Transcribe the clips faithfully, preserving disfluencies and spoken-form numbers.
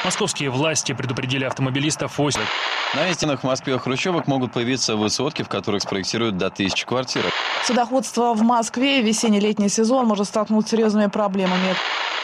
Московские власти предупредили автомобилистов о... На истинных в Москве хрущевок могут появиться высотки, в которых спроектируют до тысячи квартир. Судоходство в Москве в весенне-летний сезон может столкнуться с серьезными проблемами.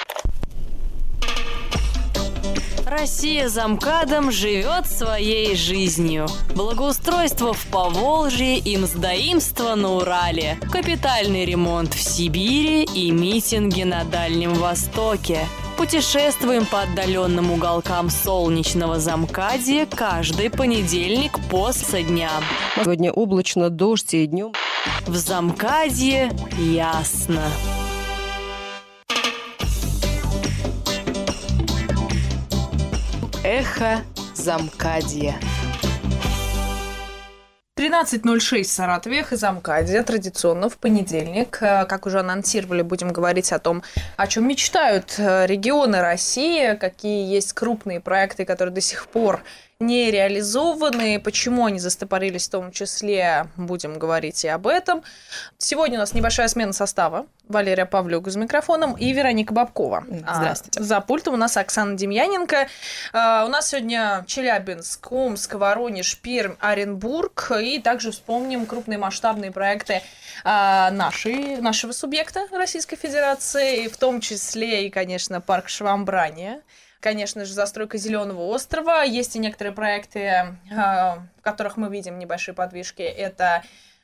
Россия за МКАДом живет своей жизнью. Благоустройство в Поволжье и мздоимство на Урале. Капитальный ремонт в Сибири и митинги на Дальнем Востоке. Путешествуем по отдаленным уголкам солнечного Замкадья каждый понедельник после дня. Сегодня облачно, дождь и днем. В Замкадье ясно. Эхо Замкадья. тринадцать ноль шесть в Саратове, Эхо Замкадья. Традиционно в понедельник, как уже анонсировали, будем говорить о том, о чем мечтают регионы России, какие есть крупные проекты, которые до сих пор не реализованы, почему они застопорились, в том числе будем говорить и об этом. Сегодня у нас небольшая смена состава. Валерия Павлюк за микрофоном и Вероника Бабкова. Здравствуйте. А, за пультом у нас Оксана Демьяненко. А, у нас сегодня Челябинск, Омск, Воронеж, Пермь, Оренбург. И также вспомним крупные масштабные проекты а, нашей, нашего субъекта Российской Федерации, в том числе и, конечно, парк Швамбрания. Конечно же, застройка Зеленого острова. Есть и некоторые проекты, в которых мы видим небольшие подвижки. Это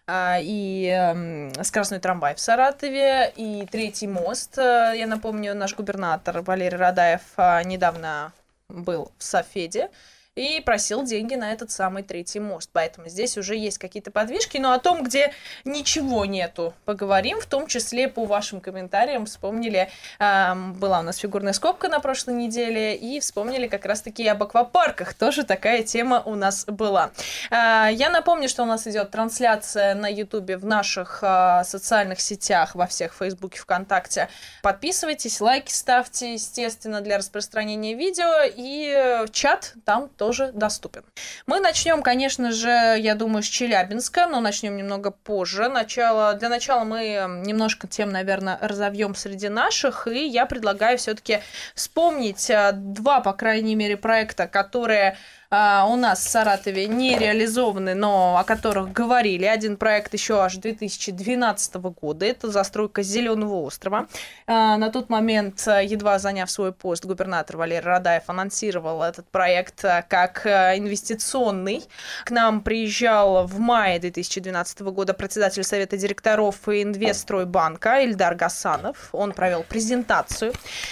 и скоростной трамвай в Саратове, и третий мост. Я напомню, наш губернатор Валерий Радаев недавно был в Сафеде и просил деньги на этот самый третий мост. Поэтому здесь уже есть какие-то подвижки. Но о том, где ничего нету, поговорим. В том числе по вашим комментариям вспомнили, э, была у нас фигурная скобка на прошлой неделе, и вспомнили как раз-таки об аквапарках. Тоже такая тема у нас была. Э, я напомню, что у нас идет трансляция на Ютубе, в наших э, социальных сетях, во всех, Фейсбуке, ВКонтакте. Подписывайтесь, лайки ставьте, естественно, для распространения видео. И э, чат там тоже тоже доступен. Мы начнем, конечно же, я думаю, с Челябинска, но начнем немного позже. Начало, для начала мы немножко тем, наверное, разовьем среди наших, и я предлагаю все-таки вспомнить два, по крайней мере, проекта, которые у нас в Саратове не реализованы, но о которых говорили. Один проект еще аж две тысячи двенадцатого года. Это застройка Зеленого острова. На тот момент, едва заняв свой пост, губернатор Валерий Радаев анонсировал этот проект как инвестиционный. К нам приезжал в мае две тысячи двенадцатого года председатель Совета директоров Инвестстройбанка Ильдар Гасанов. Он провел презентацию.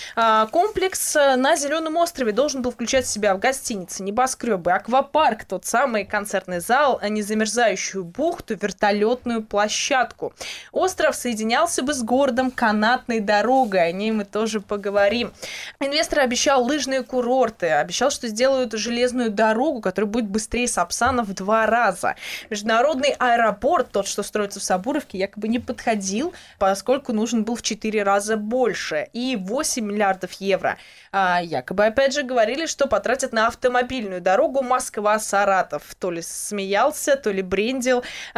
Комплекс на Зеленом острове должен был включать в себя в гостинице, небоскребы, аквапарк, тот самый концертный зал, незамерзающую бухту, вертолетную площадку. Остров соединялся бы с городом канатной дорогой, о ней мы тоже поговорим. Инвестор обещал лыжные курорты, обещал, что сделают железную дорогу, которая будет быстрее Сапсана в два раза. Международный аэропорт, тот, что строится в Сабуровке, якобы не подходил, поскольку нужен был в четыре раза больше. И восемь миллиардов евро. А якобы, опять же, говорили, что потратят на автомобильную дорогу Москва-Саратов. То ли смеялся, то ли брендил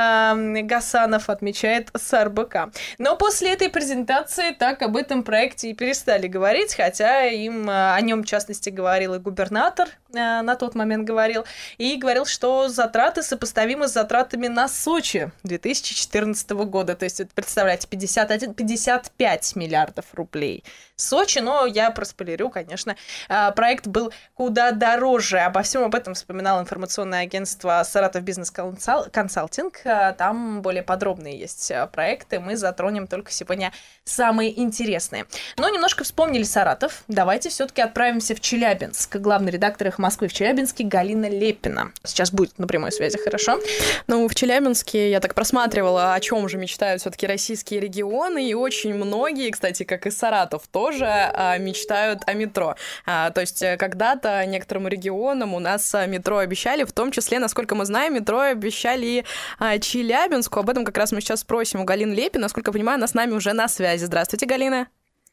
э, Гасанов, отмечает СРБК. Но после этой презентации так об этом проекте и перестали говорить, хотя им о нем, в частности, говорил и губернатор, э, на тот момент говорил, и говорил, что затраты сопоставимы с затратами на Сочи две тысячи четырнадцатого года. То есть, это, представляете, пятьдесят один - пятьдесят пять миллиардов рублей. Сочи, но я проспойлерю, конечно, э, проект был куда дороже. Обо всем об этом вспоминало информационное агентство «Саратов Бизнес Консалтинг». Там более подробные есть проекты. Мы затронем только сегодня самые интересные. Но немножко вспомнили Саратов. Давайте все-таки отправимся в Челябинск. Главный редактор «Эхо Москвы» в Челябинске Галина Лепина. Сейчас будет на прямой связи, хорошо? Ну, в Челябинске я так просматривала, о чем же мечтают все-таки российские регионы. И очень многие, кстати, как и Саратов, тоже мечтают о метро. То есть когда-то некоторым регионам у нас метро обещали, в том числе, насколько мы знаем, метро обещали и а, Челябинску. Об этом как раз мы сейчас спросим у Галины Лепиной. Насколько я понимаю, она с нами уже на связи. Здравствуйте, Галина.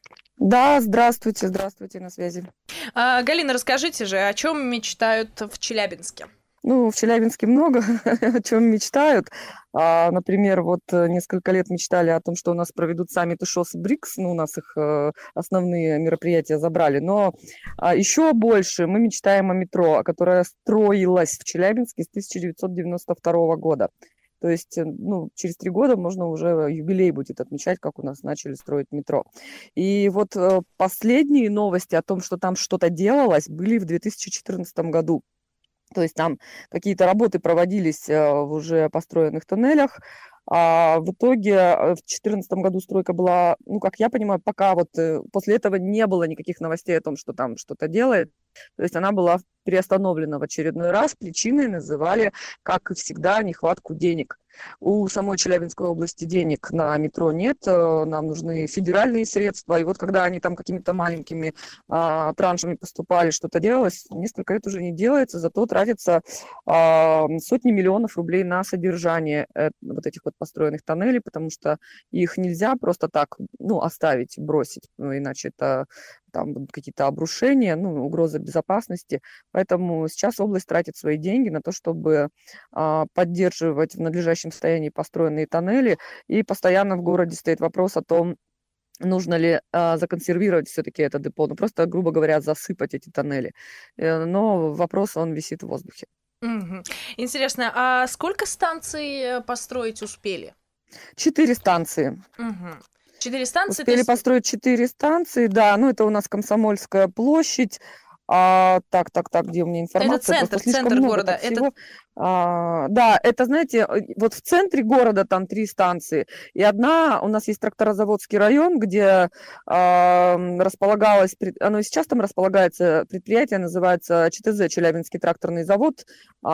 Да, здравствуйте, здравствуйте, на связи. А, Галина, расскажите же, о чем мечтают в Челябинске? Ну, в Челябинске много о чем мечтают. А, например, вот несколько лет мечтали о том, что у нас проведут саммит ШОС БРИКС, ну, у нас их э, основные мероприятия забрали, но а, еще больше мы мечтаем о метро, которое строилось в Челябинске с тысяча девятьсот девяносто второго года. То есть, ну, через три года можно уже юбилей будет отмечать, как у нас начали строить метро. И вот э, последние новости о том, что там что-то делалось, были в две тысячи четырнадцатом году. То есть там какие-то работы проводились в уже построенных тоннелях, а в итоге в две тысячи четырнадцатом году стройка была, ну, как я понимаю, пока вот после этого не было никаких новостей о том, что там что-то делает. То есть она была приостановлена в очередной раз. Причиной называли, как и всегда, нехватку денег. У самой Челябинской области денег на метро нет, нам нужны федеральные средства. И вот когда они там какими-то маленькими а, траншами поступали, что-то делалось, несколько лет уже не делается, зато тратятся а, сотни миллионов рублей на содержание э, вот этих вот построенных тоннелей, потому что их нельзя просто так, ну, оставить, бросить, ну, иначе это там будут какие-то обрушения, ну, угроза безопасности. Поэтому сейчас область тратит свои деньги на то, чтобы а, поддерживать в надлежащем состоянии построенные тоннели. И постоянно в городе стоит вопрос о том, нужно ли а, законсервировать все-таки это депо, ну, просто, грубо говоря, засыпать эти тоннели. Но вопрос, он висит в воздухе. Угу. Интересно, а сколько станций построить успели? Четыре станции. Угу. Четыре станции? Успели есть... построить четыре станции, да, ну это у нас Комсомольская площадь, а, так, так, так, где у меня информация? Это центр, центр города. Это... А, да, это, знаете, вот в центре города там три станции, и одна, у нас есть Тракторозаводский район, где а, располагалось, оно и сейчас там располагается предприятие, называется ЧТЗ, Челябинский тракторный завод,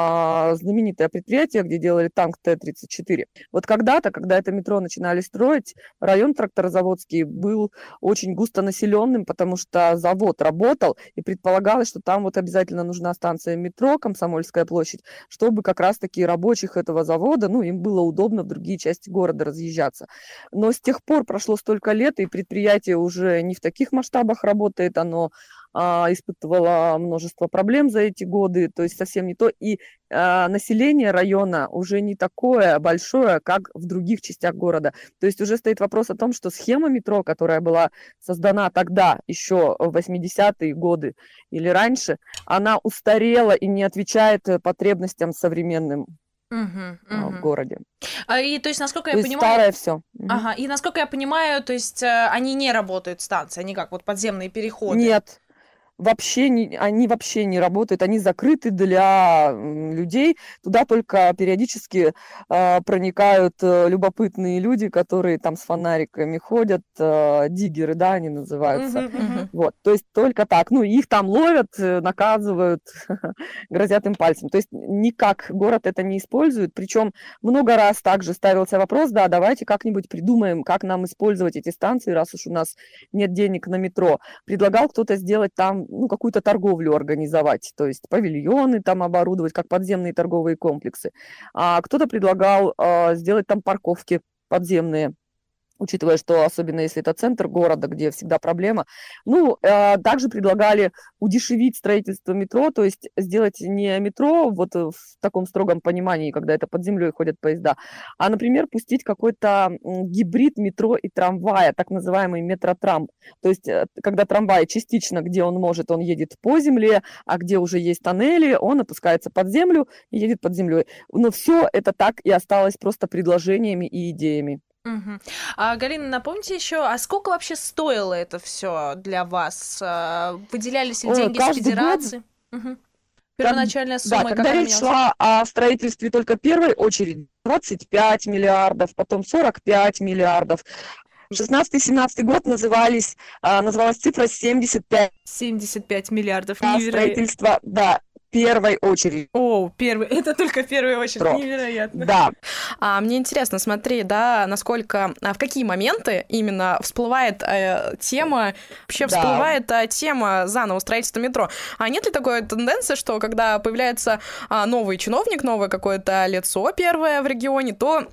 а, знаменитое предприятие, где делали танк Т тридцать четыре. Вот когда-то, когда это метро начинали строить, район Тракторозаводский был очень густонаселенным, потому что завод работал, и предполагалось, что там вот обязательно нужна станция метро, Комсомольская площадь, что чтобы как раз-таки рабочих этого завода, ну, им было удобно в другие части города разъезжаться. Но с тех пор прошло столько лет, и предприятие уже не в таких масштабах работает, оно а, испытывало множество проблем за эти годы, то есть совсем не то. И а, население района уже не такое большое, как в других частях города. То есть уже стоит вопрос о том, что схема метро, которая была создана тогда, еще в восьмидесятые годы или раньше, она устарела и не отвечает потребностям современным uh-huh, uh-huh. в городе. А, и то есть, насколько то я есть понимаю... старое все. Ага, и насколько я понимаю, то есть они не работают, станции, они как вот подземные переходы? Нет. Вообще не, они вообще не работают, они закрыты для людей. Туда только периодически э, проникают э, любопытные люди, которые там с фонариками ходят, э, диггеры, да, они называются. Uh-huh, uh-huh. Вот, то есть только так. Ну, их там ловят, наказывают, грозят им пальцем. То есть никак город это не использует. Причем много раз также ставился вопрос, да, давайте как-нибудь придумаем, как нам использовать эти станции, раз уж у нас нет денег на метро. Предлагал кто-то сделать там, ну, какую-то торговлю организовать, то есть павильоны там оборудовать, как подземные торговые комплексы. А кто-то предлагал э, сделать там парковки подземные, учитывая, что особенно если это центр города, где всегда проблема. Ну, э, также предлагали удешевить строительство метро, то есть сделать не метро вот в таком строгом понимании, когда это под землей ходят поезда, а, например, пустить какой-то гибрид метро и трамвая, так называемый метротрам. То есть, когда трамвай частично, где он может, он едет по земле, а где уже есть тоннели, он опускается под землю и едет под землей. Но все это так и осталось просто предложениями и идеями. Угу. А, Галина, напомните еще, а сколько вообще стоило это все для вас? Выделялись ли деньги Ой, с федерации? Год... Угу. Первоначальная сумма, да, когда речь шла о строительстве только первой очереди, двадцать пять миллиардов, потом сорок пять миллиардов. шестнадцатый-семнадцатый год назывались, называлась цифра семьдесят пять. семьдесят пять миллиардов. Да, строительство, да. Первой очереди. О, первый, это только первая очередь, Тро. Невероятно. Да. А, мне интересно, смотри, да, насколько, а в какие моменты именно всплывает э, тема, вообще да. всплывает э, тема заново строительства метро. А нет ли такой тенденции, что когда появляется а, новый чиновник, новое какое-то лицо первое в регионе, то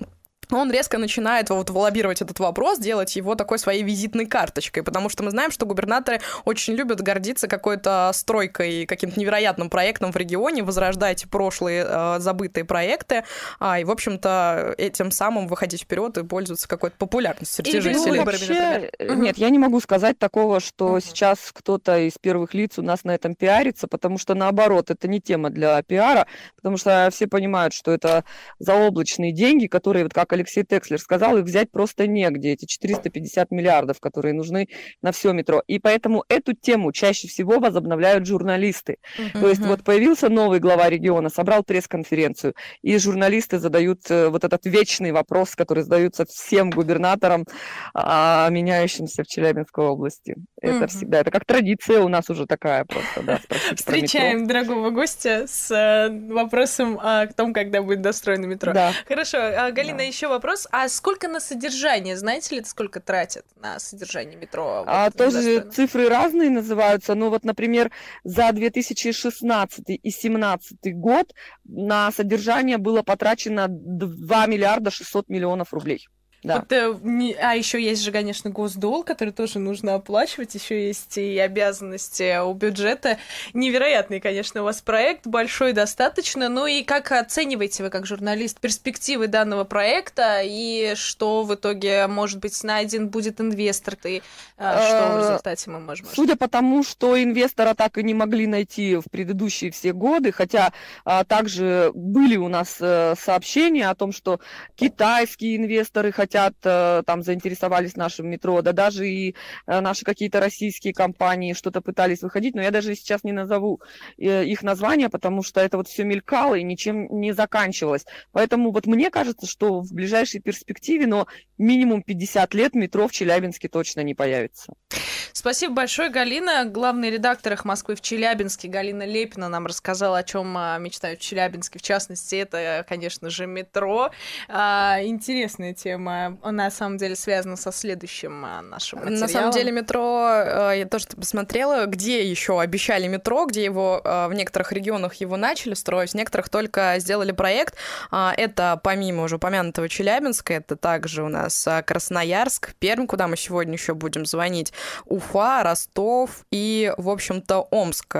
он резко начинает вот лоббировать этот вопрос, делать его такой своей визитной карточкой, потому что мы знаем, что губернаторы очень любят гордиться какой-то стройкой, каким-то невероятным проектом в регионе, возрождать прошлые э, забытые проекты, а, и, в общем-то, этим самым выходить вперед и пользоваться какой-то популярностью среди жителей. Ну, вообще, нет, я не могу сказать такого, что uh-huh. сейчас кто-то из первых лиц у нас на этом пиарится, потому что, наоборот, это не тема для пиара, потому что все понимают, что это заоблачные деньги, которые, вот как Алексей Текслер сказал, их взять просто негде, эти четыреста пятьдесят миллиардов, которые нужны на все метро. И поэтому эту тему чаще всего возобновляют журналисты. Uh-huh. То есть вот появился новый глава региона, собрал пресс-конференцию, и журналисты задают вот этот вечный вопрос, который задаются всем губернаторам, а, меняющимся в Челябинской области. Это uh-huh. всегда, это как традиция у нас уже такая просто, да. Встречаем дорогого гостя с э, вопросом о том, когда будет достроено метро. Да. Хорошо, а, Галина, Да. еще вопрос. А сколько на содержание? Знаете ли, сколько тратят на содержание метро? Вот, а тоже достроено? цифры разные называются. Ну вот, например, за две тысячи шестнадцатый и две тысячи семнадцатый год на содержание было потрачено два миллиарда шестьсот миллионов рублей. Да. Вот, э, не, а еще есть же, конечно, госдолг, который тоже нужно оплачивать, еще есть и обязанности у бюджета. Невероятный, конечно, у вас проект, большой достаточно. Ну и как оцениваете вы, как журналист, перспективы данного проекта, и что в итоге, может быть, найден будет инвестор, и а, что в результате мы можем... Судя по тому, что инвестора так и не могли найти в предыдущие все годы, хотя а, также были у нас а, сообщения о том, что китайские инвесторы хотят хотят, там, заинтересовались нашим метро, да даже и наши какие-то российские компании что-то пытались выходить, но я даже сейчас не назову их названия, потому что это вот все мелькало и ничем не заканчивалось. Поэтому вот мне кажется, что в ближайшей перспективе, но минимум пятьдесят лет метро в Челябинске точно не появится. Спасибо большое, Галина. Главный редактор «Эхо Москвы» в Челябинске Галина Лепина нам рассказала, о чем мечтают в Челябинске. В частности, это, конечно же, метро. Интересная тема. На самом деле связана со следующим нашим материалом. На самом деле метро, я тоже посмотрела, где еще обещали метро, где его в некоторых регионах его начали строить, в некоторых только сделали проект. Это помимо уже упомянутого Челябинска, это также у нас Красноярск, Пермь, куда мы сегодня еще будем звонить, Уфа, Ростов и, в общем-то, Омск.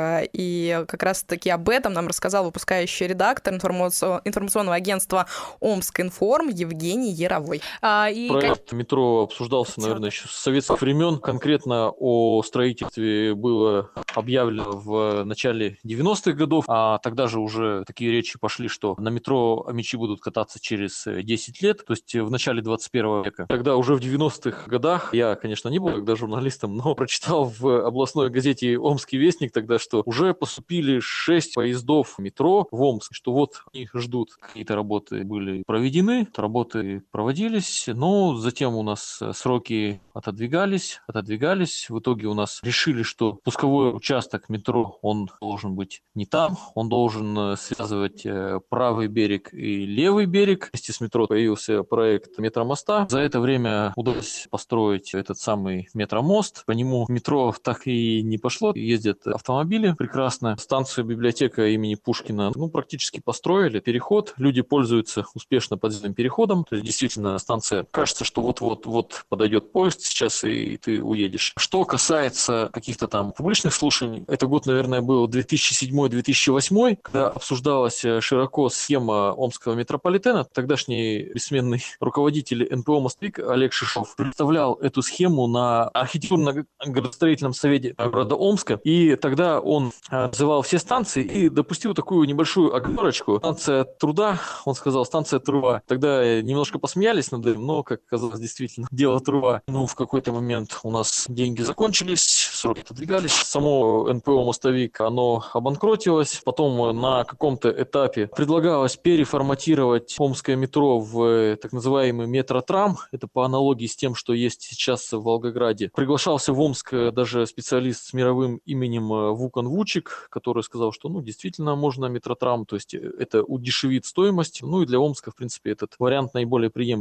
И как раз-таки об этом нам рассказал выпускающий редактор информационного агентства «Омскинформ» Евгений Яровой. А, и Проект как... метро обсуждался, наверное, еще с советских времен. Конкретно о строительстве было объявлено в начале девяностых годов, а тогда же уже такие речи пошли, что на метро омичи будут кататься через десять лет, то есть в начале двадцать первого века. Тогда уже в девяностых годах, я, конечно, не был тогда журналистом, но прочитал в областной газете «Омский вестник» тогда, что уже поступили шесть поездов метро в Омск, что вот их ждут. Какие-то работы были проведены, работы проводились, но затем у нас сроки отодвигались, отодвигались. В итоге у нас решили, что пусковой участок метро, он должен быть не там, он должен связывать правый берег и левый берег. Вместе с метро появился проект метромоста. За это время удалось построить этот самый метромост. По нему метро так и не пошло. Ездят автомобили прекрасно. Станцию библиотека имени Пушкина ну, практически построили. Переход. Люди пользуются успешно подземным переходом. То есть действительно станция, кажется, что вот-вот-вот подойдет поезд сейчас и ты уедешь. Что касается каких-то там публичных слушаний, это год, наверное, был две тысячи седьмой - две тысячи восьмой, когда обсуждалась широко схема омского метрополитена. Тогдашний бессменный руководитель эн пэ о «Москвик» Олег Шишов представлял эту схему на архитектурно-градостроительном совете города Омска. И тогда он называл все станции и допустил такую небольшую оговорочку. Станция труда, он сказал, станция трува. Тогда немножко посмеялись над этим, но, как оказалось, действительно, дело трува. Ну, в какой-то момент у нас деньги закончились, сроки отодвигались. Само эн пэ о «Мостовик», оно обанкротилось. Потом на каком-то этапе предлагалось переформатировать омское метро в так называемый метротрам. Это по аналогии с тем, что есть сейчас в Волгограде. Приглашался в Омск даже специалист с мировым именем Вукан Вучик, который сказал, что ну, действительно можно метротрам, то есть это удешевит стоимость. Ну и для Омска, в принципе, этот вариант наиболее приемлемый. На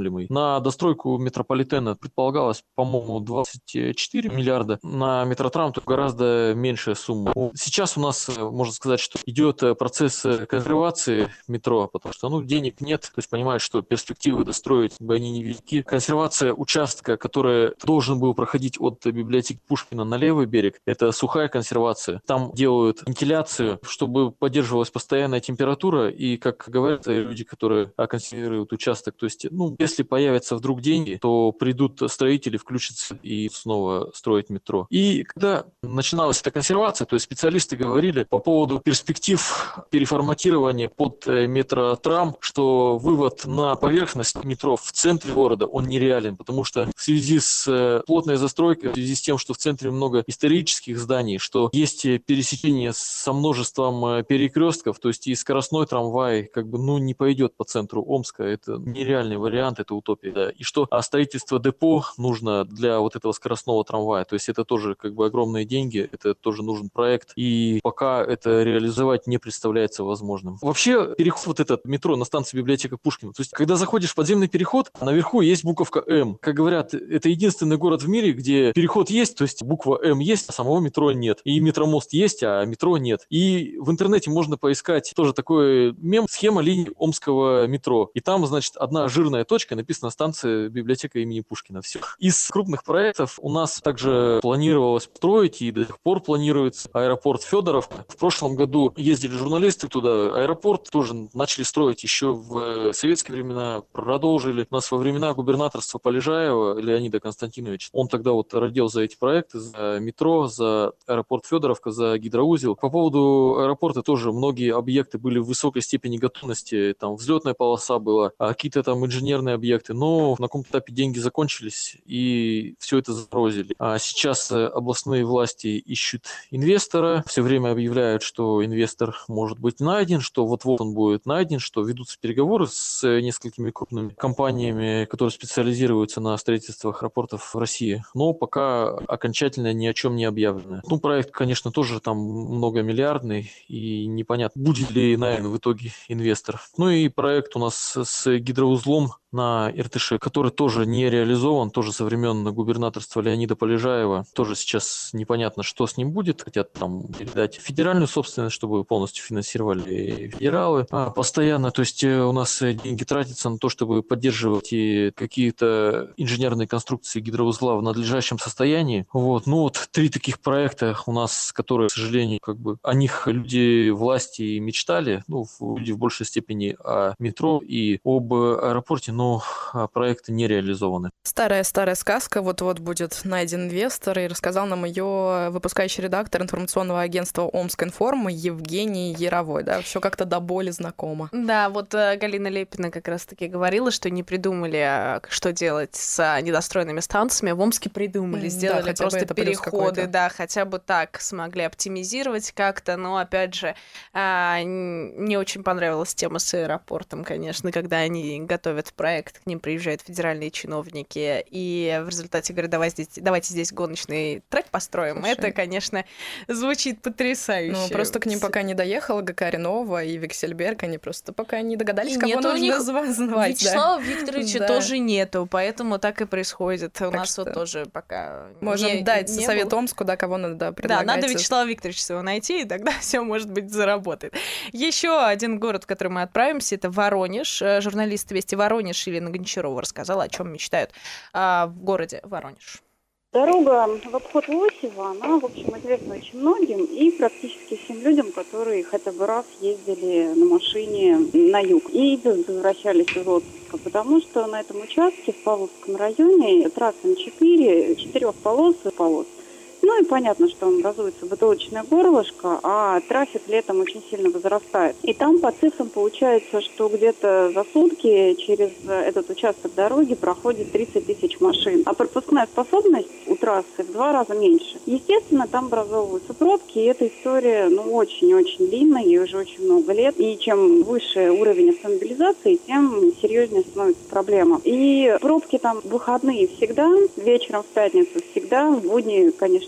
на достройку метрополитена предполагалось, по-моему, двадцать четыре миллиарда, на метротрам то гораздо меньшая сумма. Сейчас у нас, можно сказать, что идет процесс консервации метро, потому что ну, денег нет, то есть понимают, что перспективы достроить, они невелики. Консервация участка, который должен был проходить от библиотеки Пушкина на левый берег, это сухая консервация. Там делают вентиляцию, чтобы поддерживалась постоянная температура, и, как говорят люди, которые консервируют участок, то есть, ну, если появятся вдруг деньги, то придут строители, включатся и снова строить метро. И когда начиналась эта консервация, то есть специалисты говорили по поводу перспектив переформатирования под метротрам, что вывод на поверхность метро в центре города, он нереален, потому что в связи с плотной застройкой, в связи с тем, что в центре много исторических зданий, что есть пересечение со множеством перекрестков, то есть и скоростной трамвай как бы ну не пойдет по центру Омска, это нереальный вариант, это утопия, да. И что а строительство депо нужно для вот этого скоростного трамвая, то есть это тоже как бы огромные деньги, это тоже нужен проект, и пока это реализовать не представляется возможным. Вообще переход вот этот метро на станции библиотека Пушкина, то есть когда заходишь в подземный переход, наверху есть буковка М. Как говорят, это единственный город в мире, где переход есть, то есть буква М есть, а самого метро нет. И метромост есть, а метро нет. И в интернете можно поискать тоже такой мем, схема линий Омского метро. И там, значит, одна жирная точка, написана станция библиотека имени Пушкина. Все. Из крупных проектов у нас также планировалось строить и до сих пор планируется аэропорт Федоровка. В прошлом году ездили журналисты туда. Аэропорт тоже начали строить еще в советские времена, продолжили. У нас во времена губернаторства Полежаева Леонида Константиновича. Он тогда вот родил за эти проекты, за метро, за аэропорт Федоровка, за гидроузел. По поводу аэропорта тоже многие объекты были в высокой степени готовности. Там взлетная полоса была, а какие-то там инженерные объекты. Но на каком-то этапе деньги закончились и все это заморозили. А сейчас областные власти ищут инвестора. Все время объявляют, что инвестор может быть найден, что вот-вот он будет найден, что ведутся переговоры с несколькими крупными компаниями, которые специализируются на строительствах аэропортов в России. Но пока окончательно ни о чем не объявлено. Ну, проект, конечно, тоже там многомиллиардный, и непонятно, будет ли найден в итоге инвестор. Ну и проект у нас с гидроузлом на Иртыше, который тоже не реализован, тоже со времен губернаторства Леонида Полежаева. Тоже сейчас непонятно, что с ним будет. Хотят там передать федеральную собственность, чтобы полностью финансировали федералы а постоянно. То есть у нас деньги тратятся на то, чтобы поддерживать и какие-то инженерные конструкции гидроузла в надлежащем состоянии. Вот. Ну вот три таких проекта у нас, которые, к сожалению, как бы о них люди власти мечтали. Ну, люди в большей степени о метро и об аэропорте, но проекты не реализованы. Старая-старая сказка. Вот-вот будет найден инвестор, и рассказал нам ее выпускающий редактор информационного агентства Омскинформ Евгений Яровой. Да, все как-то до боли знакомо. Да, вот Галина Лепина как раз-таки говорила, что не придумали, что делать с недостроенными станциями. В Омске придумали, сделали да, просто переходы, да, хотя бы так смогли оптимизировать как-то, но, опять же, не очень понравилась тема с аэропортом, конечно, когда они готовят проект, к ним приезжают федеральные чиновники, и в результате говорят, давай здесь, давайте здесь гоночный трек построим. Слушай. Это, конечно, звучит потрясающе. Ну, просто к ним пока не доехала Гакаринова и Виксельберг, они просто пока не догадались, и кого нету нужно звать. Вячеслава да. Викторовича да. тоже нету, поэтому так и происходит. У так нас что... вот тоже пока Можем не, дать не совет было. Омску, да, кого надо предлагать. Да, надо Вячеслава Викторовича своего найти, и тогда все может быть заработает. Еще один город, в который мы отправимся, это Воронеж. Журналист «Вести Воронеж» Елена Гончарова рассказала, о чем мечтают а, в городе Воронеж. Дорога в обход Лосева, она, в общем, известна очень многим и практически всем людям, которые хотя бы раз ездили на машине на юг и возвращались из отпуска, потому что на этом участке в Павловском районе трасса М четыре, четырех полос и полос. Ну и понятно, что образуется бутылочное горлышко, а трафик летом очень сильно возрастает. И там по цифрам получается, что где-то за сутки через этот участок дороги проходит тридцать тысяч машин. А пропускная способность у трассы в два раза меньше. Естественно, там образовываются пробки, и эта история ну, очень-очень длинная, ей уже очень много лет. И чем выше уровень автомобилизации, тем серьезнее становится проблема. И пробки там в выходные всегда, вечером в пятницу всегда, в будни, конечно,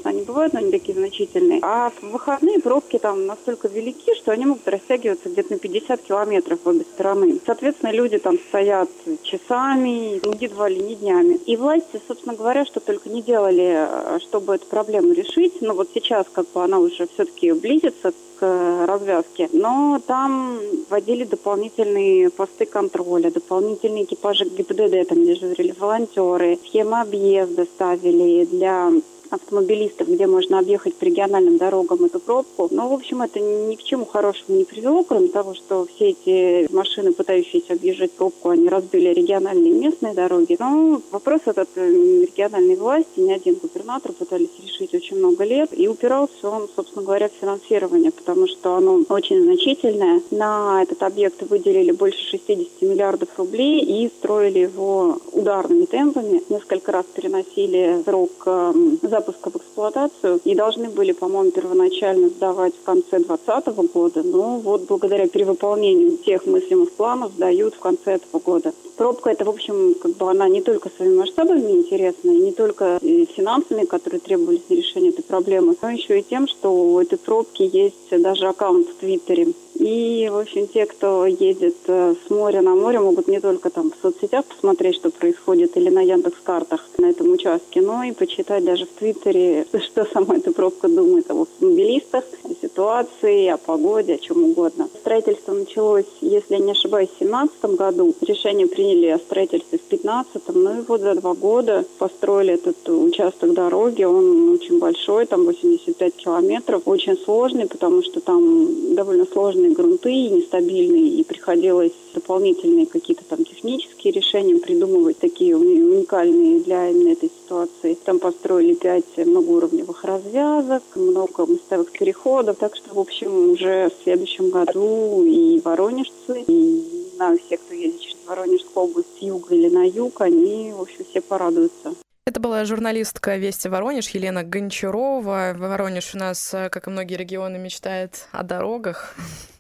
конечно, они бывают, но не такие значительные. А в выходные пробки там настолько велики, что они могут растягиваться где-то на пятьдесят километров в обе стороны. Соответственно, люди там стоят часами, едва ли не днями. И власти, собственно говоря, что только не делали, чтобы эту проблему решить. Но вот сейчас как бы она уже все-таки близится к развязке. Но там вводили дополнительные посты контроля, дополнительные экипажи ГИБДД там дежурили, волонтеры, схемы объезда ставили для автомобилистов, где можно объехать по региональным дорогам эту пробку. Но, в общем, это ни к чему хорошему не привело, кроме того, что все эти машины, пытающиеся объезжать пробку, они разбили региональные и местные дороги. Но вопрос этот региональной власти, ни один губернатор пытались решить очень много лет, и упирался он, собственно говоря, в финансирование, потому что оно очень значительное. На этот объект выделили больше шестьдесят миллиардов рублей и строили его ударными темпами. Несколько раз переносили срок запуска запуска в эксплуатацию и должны были, по-моему, первоначально сдавать в конце двадцатого года, но вот благодаря перевыполнению тех мыслимых планов сдают в конце этого года. Пробка это, в общем, как бы она не только своими масштабами интересна, и не только финансами, которые требовались для решения этой проблемы, но еще и тем, что у этой пробки есть даже аккаунт в Твиттере. И, в общем, те, кто едет с моря на море, могут не только там в соцсетях посмотреть, что происходит, или на Яндекс.Картах на этом участке, но и почитать даже в Твиттере, что сама эта пробка думает об автомобилистах, о ситуации, о погоде, о чем угодно. Строительство началось, если я не ошибаюсь, в две тысячи семнадцатом году. Решение приняли о строительстве в две тысячи пятнадцатом, ну и вот за два года построили этот участок дороги. Он очень большой, там восемьдесят пять километров, очень сложный, потому что там довольно сложные грунты, нестабильные, и приходилось дополнительные какие-то там технические решения придумывать, такие уникальные для именно этой ситуации. Там построили пять многоуровневых развязок, много мостовых переходов, так что, в общем, уже в следующем году и воронежцы, и, не знаю, все, кто едет через Воронежскую область с юга или на юг, они, в общем, все порадуются. Это была журналистка «Вести Воронеж» Елена Гончарова. Воронеж у нас, как и многие регионы, мечтает о дорогах.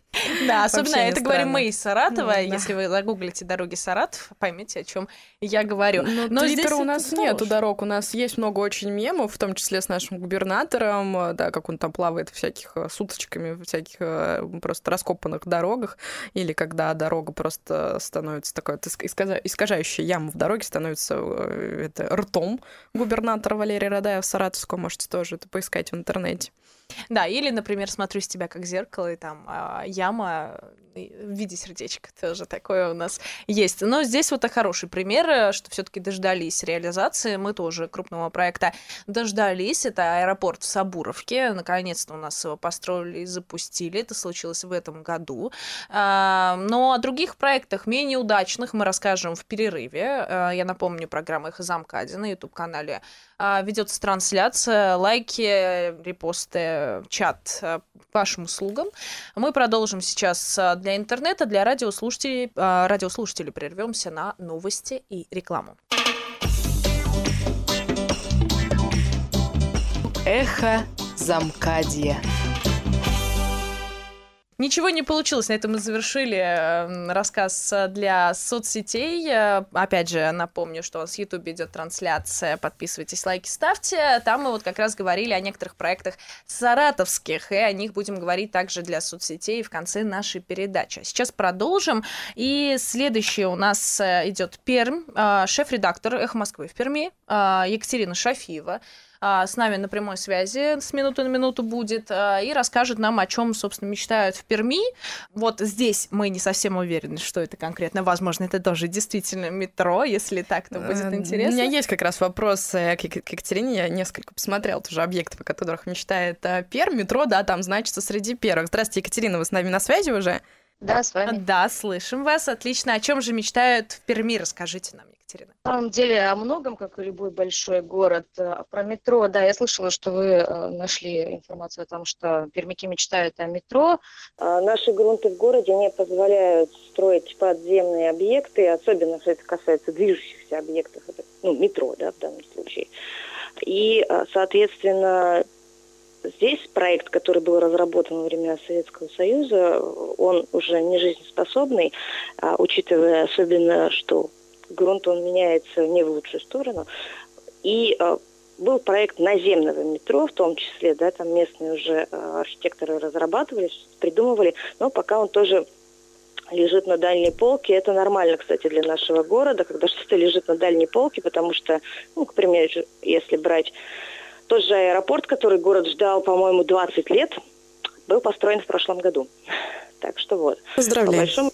Да, особенно это говорим мы из Саратова. Да. Если вы загуглите дороги Саратов, поймете, о чем я говорю. Но, Но здесь у нас нету дорог. У нас есть много очень мемов, в том числе с нашим губернатором, да, как он там плавает всяких с уточками, в всяких просто раскопанных дорогах, или когда дорога просто становится такой искажающая яма в дороге, становится это, ртом губернатора Валерия Радаева Саратовского. Можете тоже это поискать в интернете. Да, или, например, смотрю с тебя как зеркало, и там а, яма в виде сердечка тоже такое у нас есть. Но здесь вот хороший пример, что все-таки дождались реализации. Мы тоже крупного проекта дождались. Это аэропорт в Сабуровке. Наконец-то у нас его построили и запустили. Это случилось в этом году. Но о других проектах, менее удачных, мы расскажем в перерыве. Я напомню, программа «Эхо Замкаде» на YouTube-канале ведется трансляция, лайки, репосты, чат к вашим услугам. Мы продолжим сейчас для интернета, для радиослушателей. Радиослушателей прервемся на новости и рекламу. Эхо Замкадья. Ничего не получилось. На этом мы завершили рассказ для соцсетей. Опять же, напомню, что с YouTube идет трансляция. Подписывайтесь, лайки ставьте. Там мы вот как раз говорили о некоторых проектах саратовских, и о них будем говорить также для соцсетей в конце нашей передачи. Сейчас продолжим. И следующее у нас идет Пермь. Шеф-редактор «Эхо Москвы» в Перми Екатерина Шафиева с нами на прямой связи с минуты на минуту будет и расскажет нам, о чем, собственно, мечтают в Перми. Вот здесь мы не совсем уверены, что это конкретно. Возможно, это тоже действительно метро, если так, то будет интересно. У меня есть как раз вопрос к Екатерине. Я несколько посмотрела тоже объектов, о которых мечтает Пермь. Метро, да, там значится среди первых. Здравствуйте, Екатерина, вы с нами на связи уже? Да, с вами. Да, слышим вас. Отлично. О чем же мечтают в Перми? Расскажите нам, Екатерина. На самом деле о многом, как и любой большой город. Про метро, да, я слышала, что вы нашли информацию о том, что пермяки мечтают о метро. Наши грунты в городе не позволяют строить подземные объекты, особенно, если это касается движущихся объектов, это, ну, метро, да, в данном случае. И, соответственно, здесь проект, который был разработан во времена Советского Союза, он уже не жизнеспособный, учитывая особенно, что грунт он меняется не в лучшую сторону. И был проект наземного метро, в том числе, да, там местные уже архитекторы разрабатывали, придумывали, но пока он тоже лежит на дальней полке. Это нормально, кстати, для нашего города, когда что-то лежит на дальней полке, потому что, ну, к примеру, если брать тот же аэропорт, который город ждал, по-моему, двадцать лет, был построен в прошлом году. Так что вот. Поздравляю. По большому...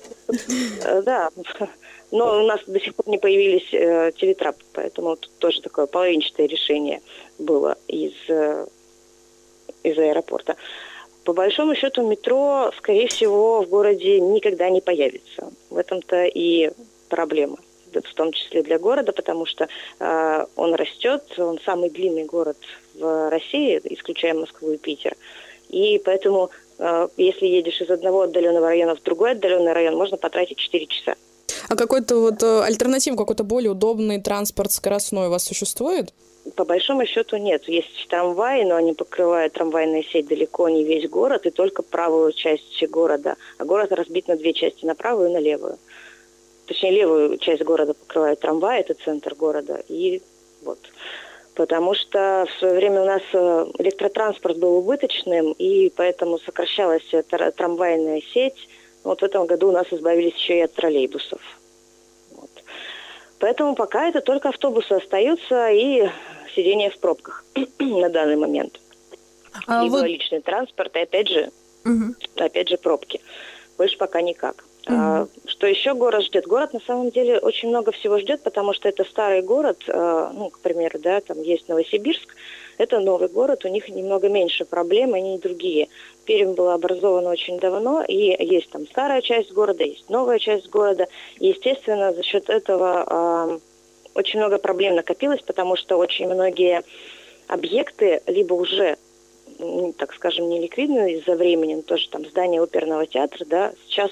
Да, но у нас до сих пор не появились э, телетрапы, поэтому тут тоже такое половинчатое решение было из, э, из аэропорта. По большому счету метро, скорее всего, в городе никогда не появится. В этом-то и проблема, в том числе для города, потому что э, он растет, он самый длинный город в России, исключая Москву и Питер. И поэтому, э, если едешь из одного отдаленного района в другой отдаленный район, можно потратить четыре часа. А какой-то вот альтернатив, какой-то более удобный транспорт скоростной у вас существует? По большому счету нет. Есть трамваи, но они покрывают, трамвайная сеть, далеко не весь город и только правую часть города. А город разбит на две части, на правую и на левую. Точнее, левую часть города покрывает трамвай, это центр города. И вот. Потому что в свое время у нас электротранспорт был убыточным, и поэтому сокращалась трамвайная сеть. Вот в этом году у нас избавились еще и от троллейбусов. Вот. Поэтому пока это только автобусы остаются и сидение в пробках на данный момент. А Либо вот... личный транспорт, и опять же, угу. опять же пробки. Больше пока никак. Угу. А, что еще город ждет? Город на самом деле очень много всего ждет, потому что это старый город, а, ну, к примеру, да, там есть Новосибирск, это новый город, у них немного меньше проблем, они другие. Пермь была образована очень давно, и есть там старая часть города, есть новая часть города. И, естественно, за счет этого э, очень много проблем накопилось, потому что очень многие объекты либо уже, так скажем, не ликвидны из-за времени, тоже там здание оперного театра, да, сейчас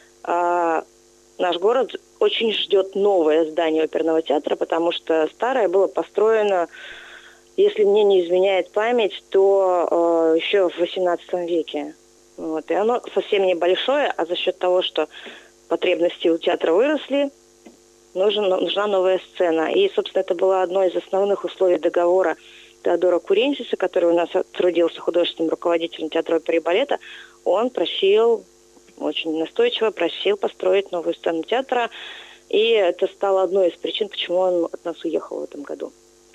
э, наш город очень ждет новое здание оперного театра, потому что старое было построено, если мне не изменяет память, то э, еще в восемнадцатом веке. Вот. И оно совсем небольшое, а за счет того, что потребности у театра выросли, нужен, нужна новая сцена. И, собственно, это было одно из основных условий договора Теодора Куренсиса, который у нас трудился художественным руководителем театра оперы и балета. Он просил, очень настойчиво просил построить новую сцену театра. И это стало одной из причин, почему он от нас уехал в этом году.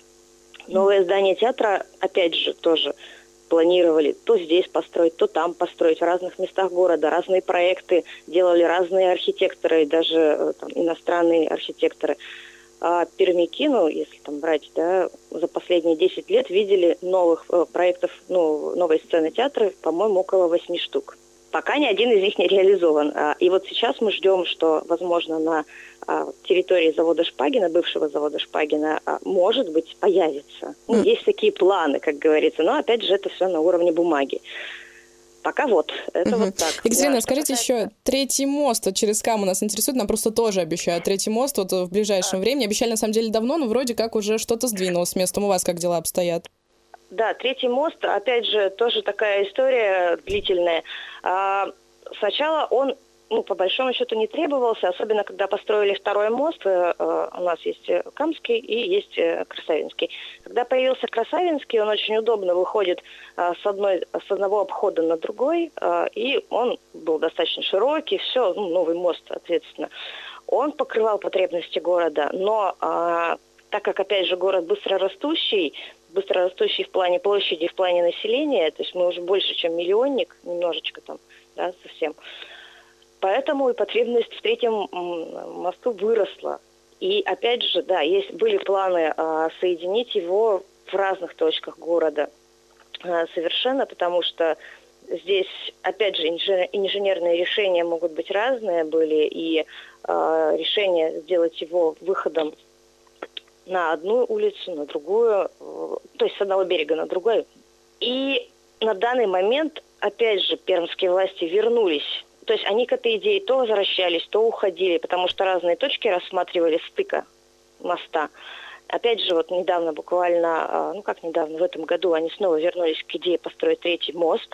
Новое здание театра, опять же, тоже планировали то здесь построить, то там построить, в разных местах города. Разные проекты делали разные архитекторы, даже там, иностранные архитекторы. А пермяки, ну, если там брать, да, за последние десять лет видели новых э, проектов, ну, новой сцены театра, по-моему, около восьми штук. Пока ни один из них не реализован. И вот сейчас мы ждем, что, возможно, на территории завода Шпагина, бывшего завода Шпагина, может быть, появится. Ну, есть такие планы, как говорится, но, опять же, это все на уровне бумаги. Пока вот, это угу. вот так. Екатерина, да, скажите касается... еще, третий мост вот через Каму нас интересует, нам просто тоже обещают третий мост вот в ближайшем а. времени. Обещали, на самом деле, давно, но вроде как уже что-то сдвинулось с местом. У вас как дела обстоят? Да, третий мост, опять же, тоже такая история длительная. А, сначала он, ну, по большому счету, не требовался, особенно когда построили второй мост. А, у нас есть Камский и есть Красавинский. Когда появился Красавинский, он очень удобно выходит а, с, одной, с одного обхода на другой, а, и он был достаточно широкий, все, ну, новый мост, соответственно. Он покрывал потребности города, но а, так как, опять же, город быстрорастущий, быстрорастущий в плане площади, в плане населения, то есть мы уже больше, чем миллионник, немножечко там, да, совсем. Поэтому и потребность в третьем мосту выросла. И опять же, да, есть, были планы а, соединить его в разных точках города а, совершенно, потому что здесь, опять же, инженерные решения могут быть разные были, и а, решение сделать его выходом на одну улицу, на другую, то есть с одного берега на другой. И на данный момент, опять же, пермские власти вернулись. То есть они к этой идее то возвращались, то уходили, потому что разные точки рассматривали стыка моста. Опять же, вот недавно, буквально, ну как недавно, в этом году они снова вернулись к идее построить третий мост,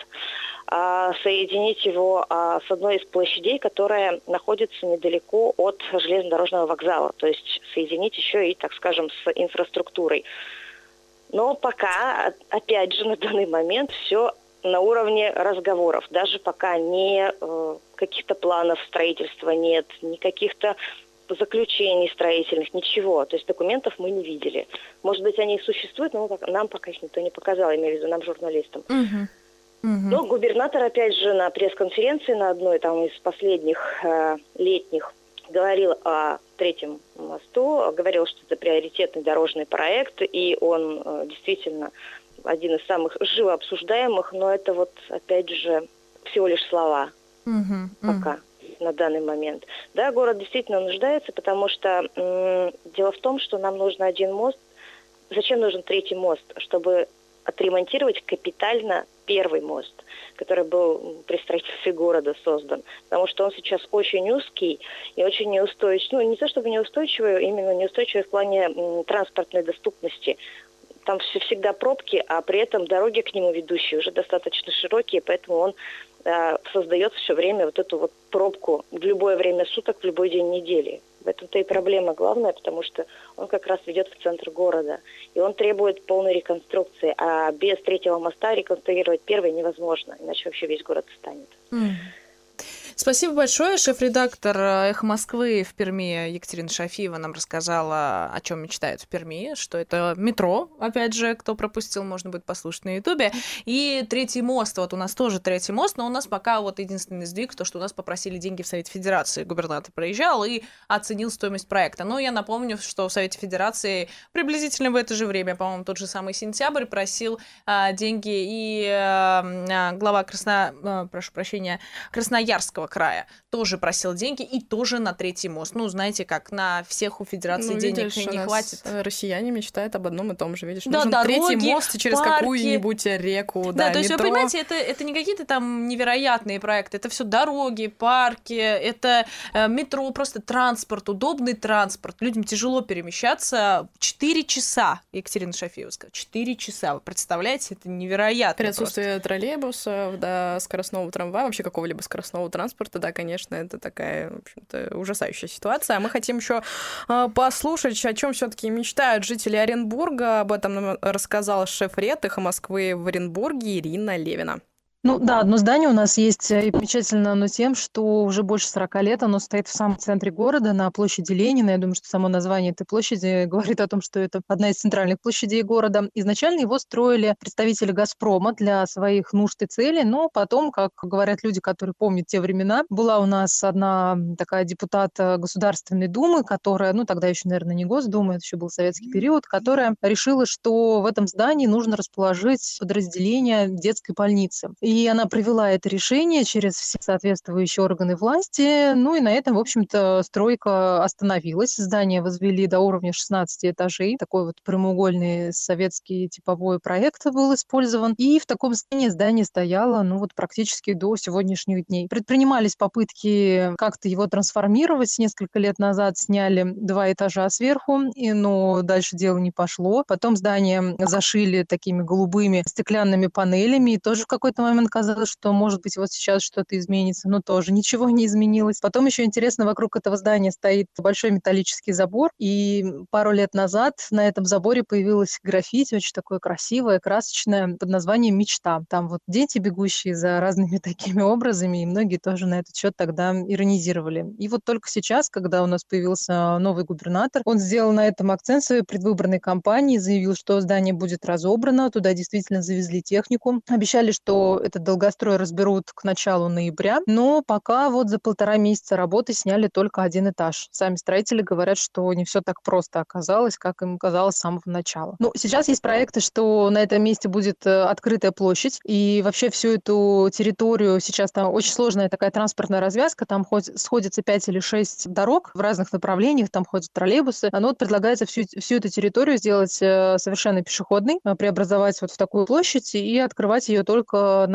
соединить его с одной из площадей, которая находится недалеко от железнодорожного вокзала. То есть соединить еще и, так скажем, с инфраструктурой. Но пока, опять же, на данный момент все на уровне разговоров. Даже пока не э, каких-то планов строительства нет, ни каких-то заключений строительных, ничего. То есть документов мы не видели. Может быть, они и существуют, но нам пока их никто не показал, имею в виду нам, журналистам. Угу. Угу. Но губернатор, опять же, на пресс-конференции, на одной там из последних э, летних, говорил о третьем мосту, говорил, что это приоритетный дорожный проект, и он э, действительно один из самых живо обсуждаемых, но это вот, опять же, всего лишь слова угу. пока. Угу. На данный момент. Да, город действительно нуждается, потому что м- дело в том, что нам нужен один мост. Зачем нужен третий мост? Чтобы отремонтировать капитально первый мост, который был при строительстве города создан. Потому что он сейчас очень узкий и очень неустойчивый. Ну, не то чтобы неустойчивый, именно неустойчивый в плане м- транспортной доступности. Там все всегда пробки, а при этом дороги к нему ведущие уже достаточно широкие, поэтому он э, создает все время вот эту вот пробку в любое время суток, в любой день недели. В этом-то и проблема главная, потому что он как раз ведет в центр города, и он требует полной реконструкции, а без третьего моста реконструировать первый невозможно, иначе вообще весь город встанет. Mm. Спасибо большое. Шеф-редактор «Эхо Москвы» в Перми Екатерина Шафиева нам рассказала, о чем мечтают в Перми, что это метро, опять же, кто пропустил, можно будет послушать на Ютубе. И третий мост, вот у нас тоже третий мост, но у нас пока вот единственный сдвиг, то, что у нас попросили деньги в Совете Федерации. Губернатор приезжал и оценил стоимость проекта. Но я напомню, что в Совете Федерации приблизительно в это же время, по-моему, тот же самый сентябрь, просил а, деньги и а, глава Красно... а, прошу прощения, Красноярского края тоже просил деньги и тоже на третий мост. Ну, знаете, как на всех у Федерации ну, денег видишь, не хватит. Россияне мечтают об одном и том же, видишь? Да, нужен дороги, третий мост через парки. какую-нибудь реку, да, да, то есть метро. вы понимаете, это, это не какие-то там невероятные проекты, это все дороги, парки, это э, метро, просто транспорт, удобный транспорт. Людям тяжело перемещаться. Четыре часа, Екатерина Шафиева сказала, четыре часа. Вы представляете, это невероятно. При отсутствии троллейбусов, да, скоростного трамвая, вообще какого-либо скоростного транспорта, да, конечно, это такая, в общем-то, ужасающая ситуация. А мы хотим еще э, послушать, о чем все-таки мечтают жители Оренбурга. Об этом нам рассказала шеф-ред «Эхо Москвы» в Оренбурге Ирина Левина. Ну да, одно здание у нас есть, и примечательно оно тем, что уже больше сорока лет оно стоит в самом центре города, на площади Ленина. Я думаю, что само название этой площади говорит о том, что это одна из центральных площадей города. Изначально его строили представители «Газпрома» для своих нужд и целей, но потом, как говорят люди, которые помнят те времена, была у нас одна такая депутат Государственной Думы, которая, ну тогда еще, наверное, не Госдума, это еще был советский период, которая решила, что в этом здании нужно расположить подразделение детской больницы. И она провела это решение через все соответствующие органы власти. Ну и на этом, в общем-то, стройка остановилась. Здание возвели до уровня шестнадцати этажей. Такой вот прямоугольный советский типовой проект был использован. И в таком состоянии здание стояло, ну вот практически до сегодняшних дней. Предпринимались попытки как-то его трансформировать. Несколько лет назад сняли два этажа сверху, и, но дальше дело не пошло. Потом здание зашили такими голубыми стеклянными панелями. И тоже в какой-то момент казалось, что, может быть, вот сейчас что-то изменится, но тоже ничего не изменилось. Потом еще интересно, вокруг этого здания стоит большой металлический забор, и пару лет назад на этом заборе появилось граффити, очень такое красивое, красочное, под названием «Мечта». Там вот дети, бегущие за разными такими образами, и многие тоже на этот счет тогда иронизировали. И вот только сейчас, когда у нас появился новый губернатор, он сделал на этом акцент своей предвыборной кампании, заявил, что здание будет разобрано, туда действительно завезли технику, обещали, что этот долгострой разберут к началу ноября, но пока вот за полтора месяца работы сняли только один этаж. Сами строители говорят, что не все так просто оказалось, как им казалось с самого начала. Ну, сейчас есть проекты, что на этом месте будет открытая площадь, и вообще всю эту территорию сейчас там очень сложная такая транспортная развязка, там хоть сходится пять или шесть дорог в разных направлениях, там ходят троллейбусы, но вот предлагается всю, всю эту территорию сделать совершенно пешеходной, преобразовать вот в такую площадь и открывать ее только на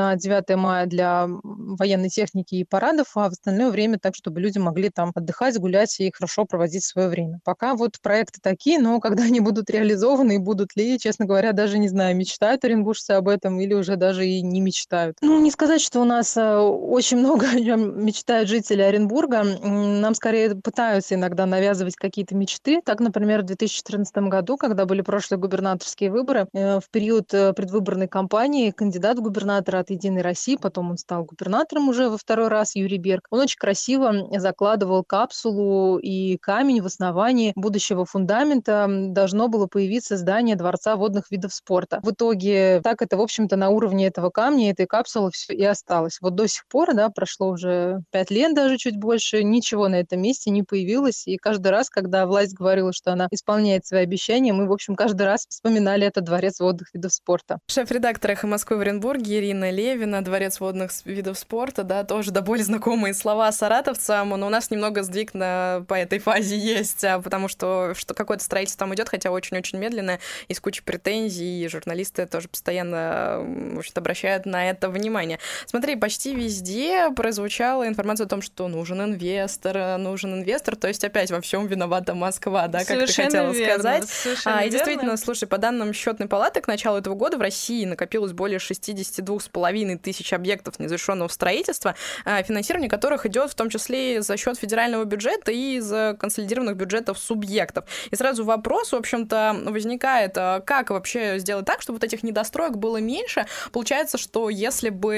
на девятое мая для военной техники и парадов, а в остальное время так, чтобы люди могли там отдыхать, гулять и хорошо проводить свое время. Пока вот проекты такие, но когда они будут реализованы и будут ли, честно говоря, даже не знаю, мечтают оренбуржцы об этом или уже даже и не мечтают. Ну, не сказать, что у нас очень много о чем мечтают жители Оренбурга. Нам скорее пытаются иногда навязывать какие-то мечты. Так, например, в две тысячи четырнадцатом году, когда были прошлые губернаторские выборы, в период предвыборной кампании кандидат в губернатора от «Единой России», потом он стал губернатором уже во второй раз, Юрий Берг, он очень красиво закладывал капсулу и камень в основании будущего фундамента. Должно было появиться здание Дворца водных видов спорта. В итоге так это, в общем-то, на уровне этого камня, этой капсулы все и осталось. Вот до сих пор, да, прошло уже пять лет, даже чуть больше, ничего на этом месте не появилось. И каждый раз, когда власть говорила, что она исполняет свои обещания, мы, в общем, каждый раз вспоминали этот Дворец водных видов спорта. Шеф-редактор «Эхо Москвы» в Оренбурге Ирина Левина, Дворец водных видов спорта, да, тоже до боли знакомые слова саратовцам, но у нас немного сдвиг на, по этой фазе есть, потому что, что какое-то строительство там идет, хотя очень-очень медленно, и с кучей претензий, и журналисты тоже постоянно, в общем-то, обращают на это внимание. Смотри, почти везде прозвучала информация о том, что нужен инвестор, нужен инвестор, то есть опять во всем виновата Москва, да, как Совершенно ты хотела верно, сказать. совершенно А, и верно. действительно, слушай, по данным Счетной палаты, к началу этого года в России накопилось более шестьдесят два с половиной тысяч объектов незавершенного строительства, финансирование которых идет в том числе за счет федерального бюджета и из консолидированных бюджетов субъектов. И сразу вопрос, в общем-то, возникает, как вообще сделать так, чтобы вот этих недостроек было меньше. Получается, что если бы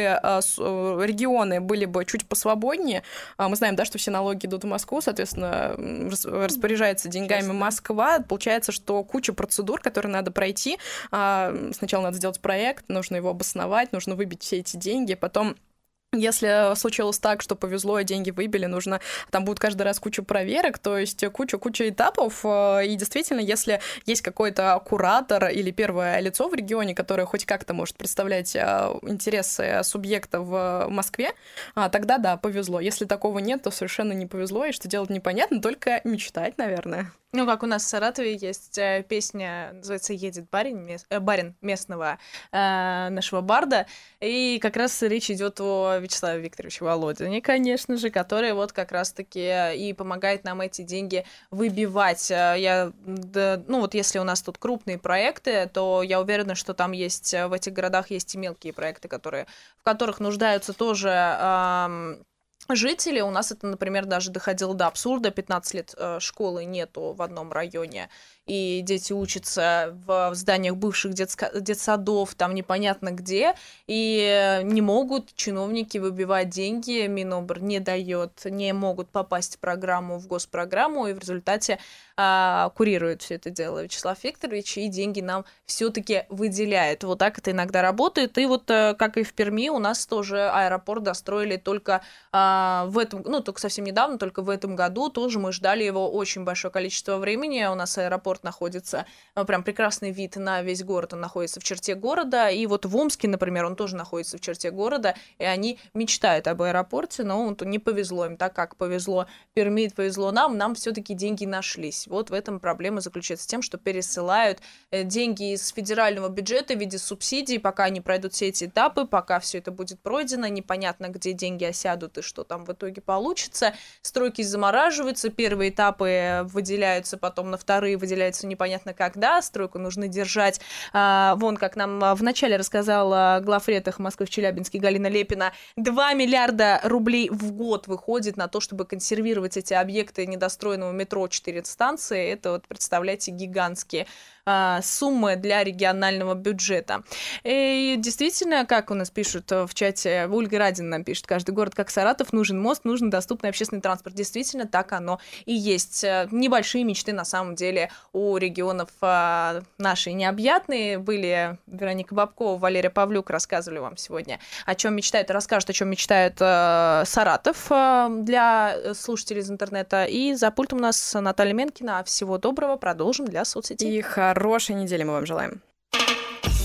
регионы были бы чуть посвободнее, мы знаем, да, что все налоги идут в Москву, соответственно, распоряжается деньгами Москва, получается, что куча процедур, которые надо пройти. Сначала надо сделать проект, нужно его обосновать, нужно выбить все эти деньги, потом если случилось так, что повезло, и деньги выбили, нужно, там будет каждый раз куча проверок, то есть куча-куча этапов, и действительно, если есть какой-то куратор или первое лицо в регионе, которое хоть как-то может представлять интересы субъекта в Москве, тогда да, повезло. Если такого нет, то совершенно не повезло, и что делать непонятно, только мечтать, наверное. Ну, как у нас в Саратове есть песня, называется «Едет барин», барин местного э, нашего барда, и как раз речь идет о Вячеславе Викторовиче Володине, конечно же, который вот как раз-таки и помогает нам эти деньги выбивать. Я, да, ну вот если у нас тут крупные проекты, то я уверена, что там есть, в этих городах есть и мелкие проекты, которые, в которых нуждаются тоже... Э, жители. У нас это, например, даже доходило до абсурда. пятнадцать лет э, школы нету в одном районе, и дети учатся в, в зданиях бывших детско- детсадов, там непонятно где, и не могут чиновники выбивать деньги, Минобр не дает, не могут попасть в программу, в госпрограмму, и в результате э, курирует все это дело Вячеслав Викторович, и деньги нам все-таки выделяет. Вот так это иногда работает. И вот, э, как и в Перми, у нас тоже аэропорт достроили только э, в этом, ну, только совсем недавно, только в этом году. Тоже мы ждали его очень большое количество времени. У нас аэропорт находится, прям прекрасный вид на весь город, он находится в черте города. И вот в Омске, например, он тоже находится в черте города, и они мечтают об аэропорте, но вот не повезло им, так как повезло Перми, повезло нам, нам все-таки деньги нашлись. Вот в этом проблема заключается в том, что пересылают деньги из федерального бюджета в виде субсидий, пока они пройдут все эти этапы, пока все это будет пройдено, непонятно, где деньги осядут и что там в итоге получится. Стройки замораживаются, первые этапы выделяются, потом на вторые выделяются непонятно когда. Стройку нужно держать. А, вон, как нам вначале рассказала главред «Эхо Москвы» в Челябинске Галина Лепина, два миллиарда рублей в год выходит на то, чтобы консервировать эти объекты недостроенного метро, четыре станции. Это, вот, представляете, гигантские а, суммы для регионального бюджета. И действительно, как у нас пишут в чате, Ольга Радина нам пишет, каждый город, как Саратов, нужен мост, нужен доступный общественный транспорт. Действительно, так оно и есть. Небольшие мечты, на самом деле, у регионов а, наши необъятные. Были Вероника Бабкова, Валерия Павлюк рассказывали вам сегодня, о чем мечтают, расскажут, о чем мечтает а, Саратов а, для слушателей из интернета. И за пультом у нас Наталья Менкина. Всего доброго, продолжим для соцсетей. И хорошей недели мы вам желаем.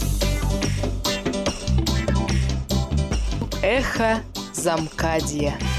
Эхо Замкадья.